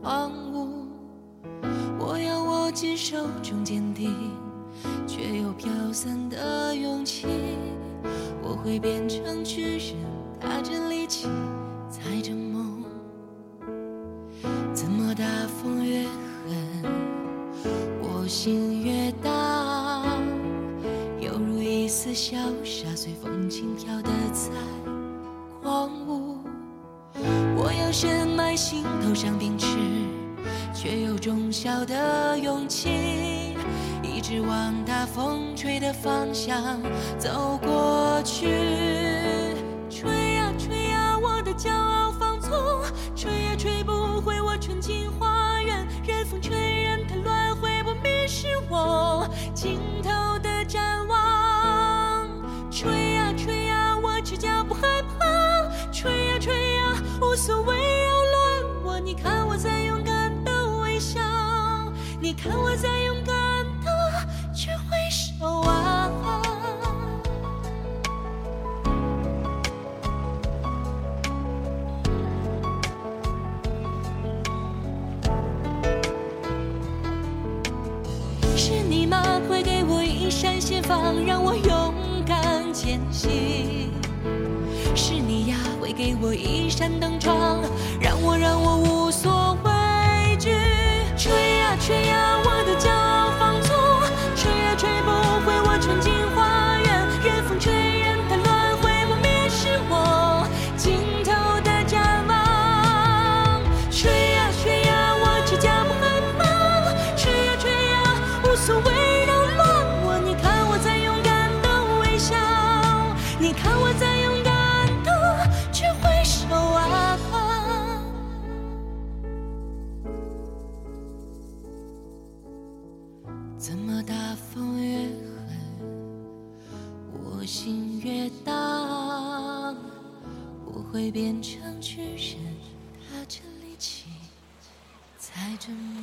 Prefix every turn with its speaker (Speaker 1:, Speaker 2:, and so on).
Speaker 1: 荒芜。我要握紧手中坚定，却又飘散的勇气。我会变成巨人，踏着力气，踩着梦。怎么大风越狠，我心越大，犹如一丝小沙，随风轻飘的在狂舞。我要深埋心头上秉持，却有种小的勇气，一直往大风吹的方向走过去。吹呀吹呀，我的骄傲放纵，吹也吹不回我纯净花园。任风吹，任它乱，会不迷失我尽头的展望。吹呀吹呀，我只叫不害怕。吹呀吹呀，无所谓扰乱我。你看我在勇敢的微笑，你看我在勇敢的去挥手啊。是你吗？会给我一扇心房，让我勇敢前行。是你呀，会给我一扇灯窗，让我无所畏惧。吹呀吹呀，我的骄傲放纵，吹也吹不回我纯净花园。任风吹，任它乱，会不迷失我尽头的展望。吹呀吹呀，我只叫不害怕。吹呀吹呀，无所谓扰乱我。你看我在勇敢的微笑，你看我在勇敢的去挥手啊。怎么大风越狠，我心越大，我会变成巨人，踏着力气，踩着梦。